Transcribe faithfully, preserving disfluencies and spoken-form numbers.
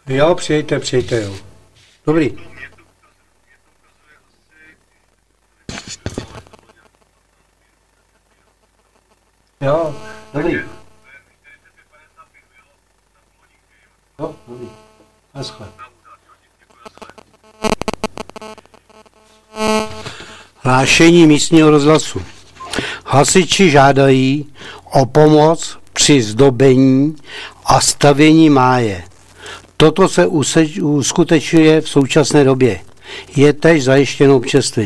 Jo, přijďte, přijďte, jo. Dobrý. Jo, dobrý. Jo, dobrý. Naschle. Hlášení místního rozhlasu. Hasiči žádají o pomoc při zdobení a stavění máje. Toto se uskutečňuje v současné době. Je též zajištěno občerstvení.